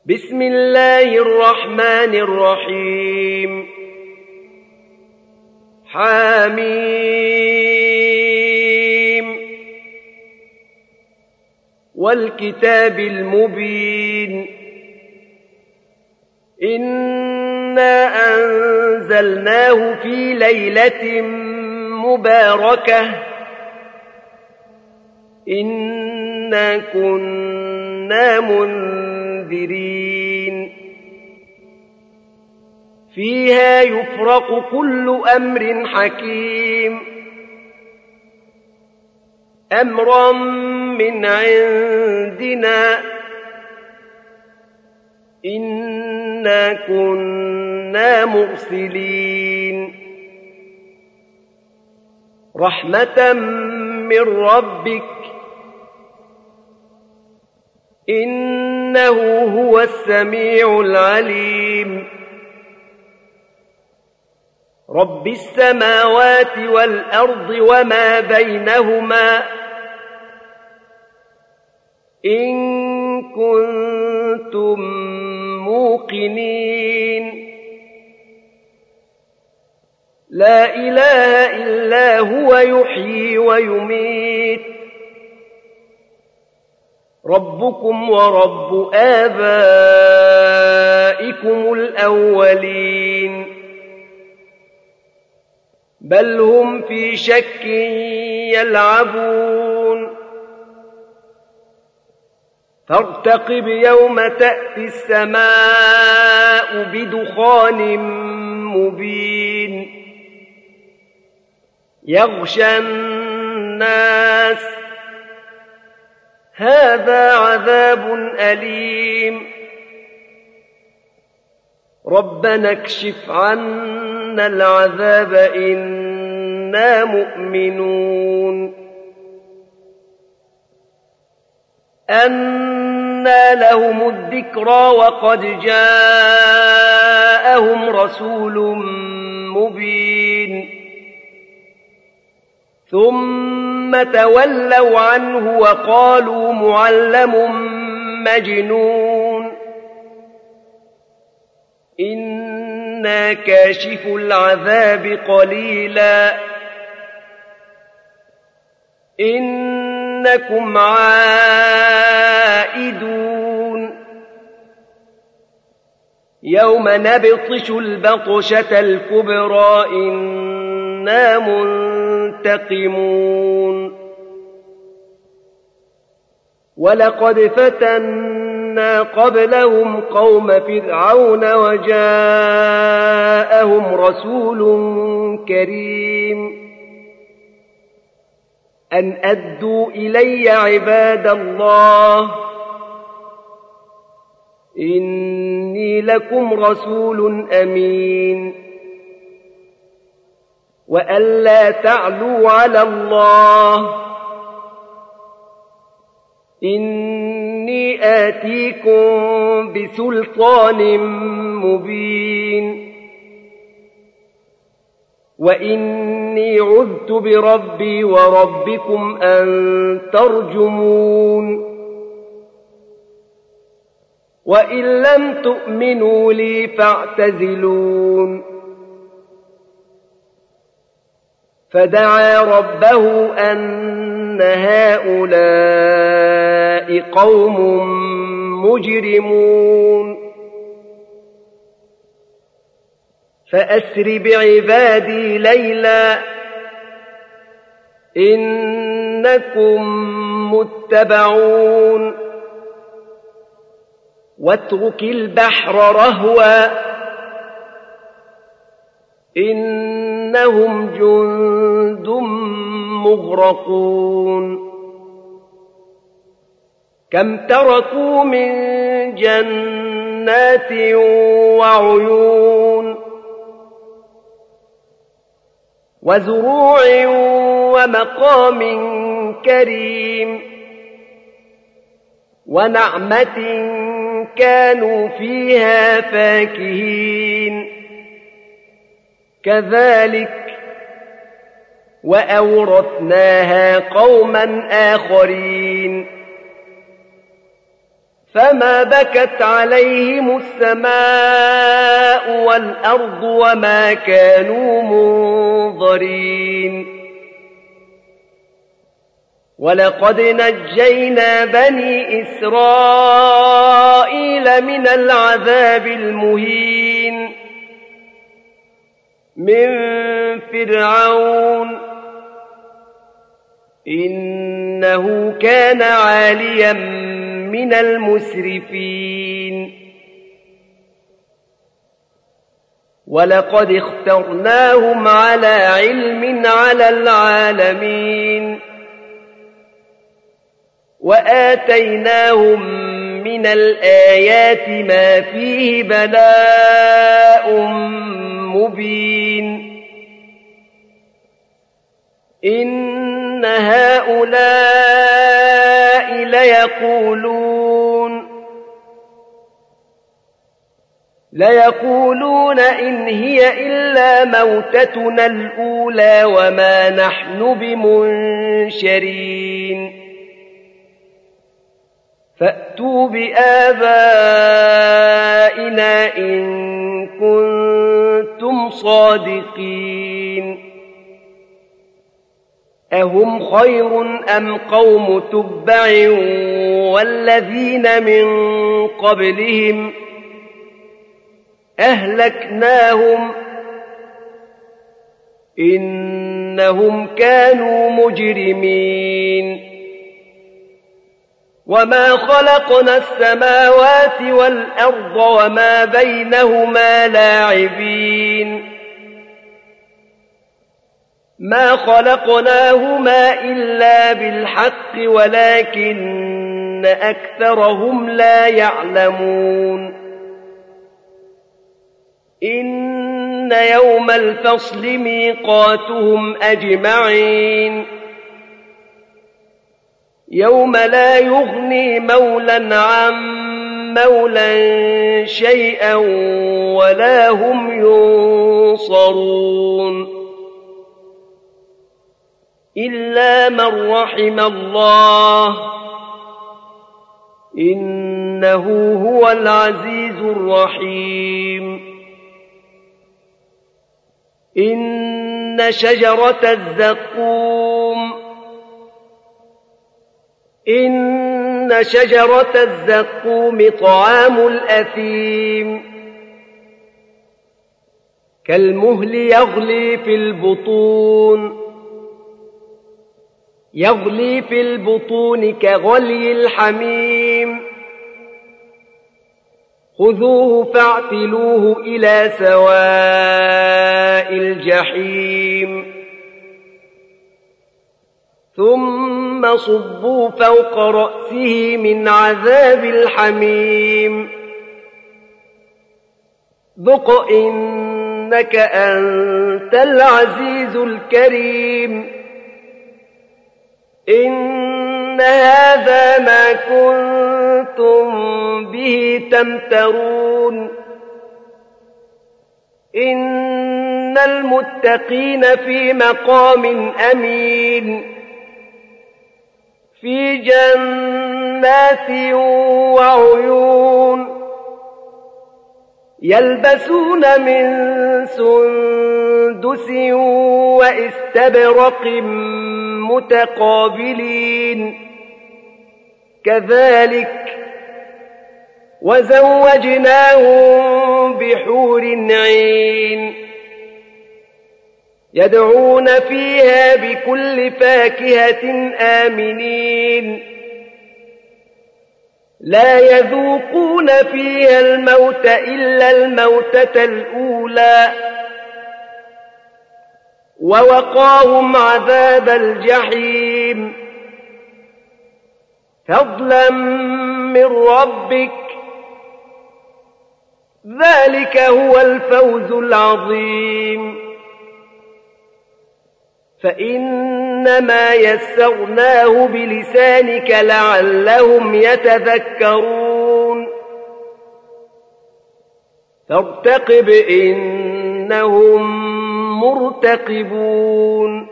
بسم الله الرحمن الرحيم حميم والكتاب المبين إنا أنزلناه في ليلة مباركة إنا كنا منذرين فيها يفرق كل أمر حكيم أمرا من عندنا إنا كنا مرسلين رحمة من ربك إنه هو السميع العليم رب السماوات والأرض وما بينهما إن كنتم موقنين لا إله إلا هو يحيي ويميت ربكم ورب آبائكم الأولين بل هم في شك يلعبون فارتقب يوم تأتي السماء بدخان مبين يغشى الناس هذا عذاب أليم ربنا اكشف عنا العذاب إنا مؤمنون أنى لهم الذكرى وقد جاءهم رسول مبين ثم تولوا عنه وقالوا معلم مجنون إنا كاشف العذاب قليلا إنكم عائدون يوم نبطش البطشة الكبرى إنا منتقمون ولقد فتنا قبلهم قوم فرعون وجاءهم رسول كريم أن أدوا إلي عباد الله إني لكم رسول أمين وأن لا تعلوا على الله إني آتيكم بسلطان مبين وإني عذت بربي وربكم أن ترجمون وإن لم تؤمنوا لي فاعتزلون فدعا ربه أن هؤلاء قوم مجرمون فأسر بعبادي ليلا إنكم متبعون واترك البحر رهوا إنهم جند مغرقون كم تركوا من جنات وعيون وزروع ومقام كريم ونعمة كانوا فيها فاكهين كذلك وأورثناها قوما آخرين فما بكت عليهم السماء والأرض وما كانوا منظرين ولقد نجينا بني إسرائيل من العذاب المهين من فرعون إنه كان عاليا من المسرفين ولقد اخترناهم على علم على العالمين وآتيناهم من الآيات ما فيه بلاء مبين إن هؤلاء ليقولون إن هي إلا موتتنا الأولى وما نحن بمنشرين فأتوا بآبائنا إن كنتم صادقين أهم خير أم قوم تبع والذين من قبلهم أهلكناهم إنهم كانوا مجرمين وما خلقنا السماوات والأرض وما بينهما لاعبين ما خلقناهما إلا بالحق ولكن أكثرهم لا يعلمون إن يوم الفصل ميقاتهم أجمعين يوم لا يغني مولى عن مولى شيئا ولا هم ينصرون إلا من رحم الله إنه هو العزيز الرحيم إن شجرة الزقوم طعام الأثيم كالمهل يغلي في البطون كغلي الحميم خذوه فاعتلوه إلى سواء الجحيم ثم صبوا فوق رأسه من عذاب الحميم ذق إنك أنت العزيز الكريم إن هذا ما كنتم به تمترون إن المتقين في مقام أمين في جنات وعيون يلبسون من سندس واستبرق متقابلين كذلك وزوجناهم بحور عين يدعون فيها بكل فاكهة آمنين لا يذوقون فيها الموت إلا الموتة الأولى ووقاهم عذاب الجحيم فضلا من ربك ذلك هو الفوز العظيم فإنما يسرناه بلسانك لعلهم يتذكرون فارتقب إنهم مرتقبون